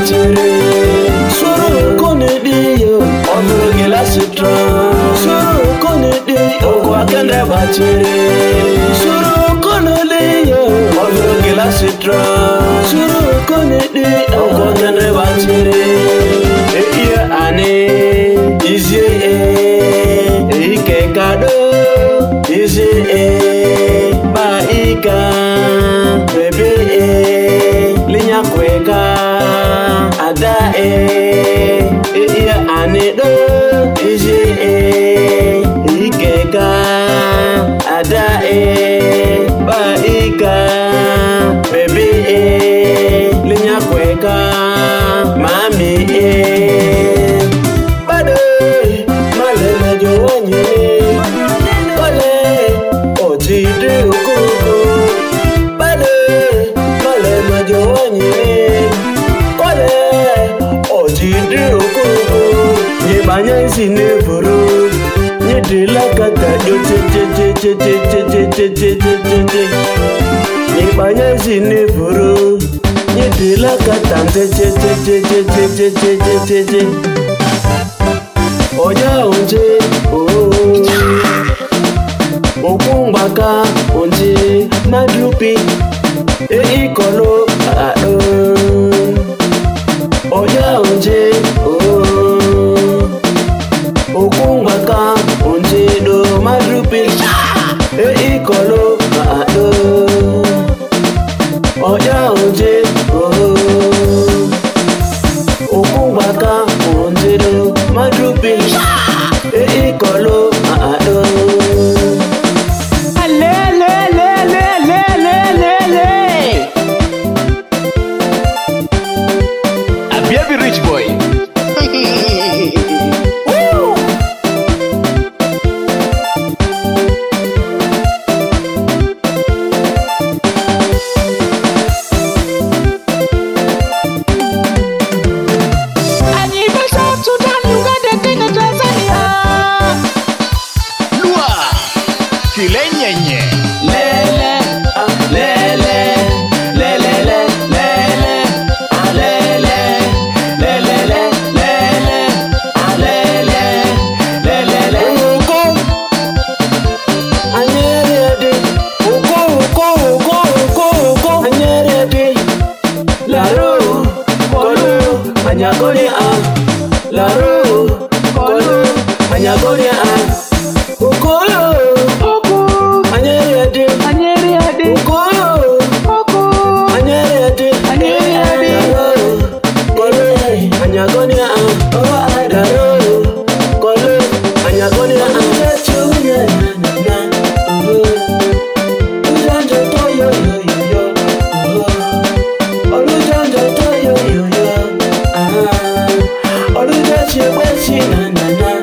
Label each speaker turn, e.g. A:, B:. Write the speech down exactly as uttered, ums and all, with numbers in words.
A: batiri. Suru kone diyo, ofuru gila sitra. Suru kone diyo, kwa kende batiri. Suru kone diyo, ofuru gila sitra. Suru kone diyo, kwa kende batiri. E iya ane, izie e, e ike kado, izie e, ba ika, bebe e, linya kweka, ada e, e iya ane do, izie e, ike ka, ada e, ba ika, bebe e, linya kweka, mami e. Banya sinevuru, nyedi lakata yo che che che che che che che che che che. Ni banya sinevuru, nyedi lakata che che che che che che che che che. Oya onje, oh. Okumbaka onje, madrupi, e ikolo a o. Oya onje, oh. Okumbaka onje do madrupi e ikolo ado. Oya onje oh. Okumbaka onje do madrupi e ikolo ado. Le le le le le le le le. A baby rich boy.
B: Lenyenye
A: lele ah lele lele lele ah lele lele lele ah lele lele uko anyerede uko uko uko uko uko anyerede laro kolo anyagoni ah laro kolo anyagoni ah uko Anyagonia oh adaro kolo anyagonia anyachunya na na oh ujanja to yo yo yo oh ujanja to yo yo yo ah oluja chebesi na na na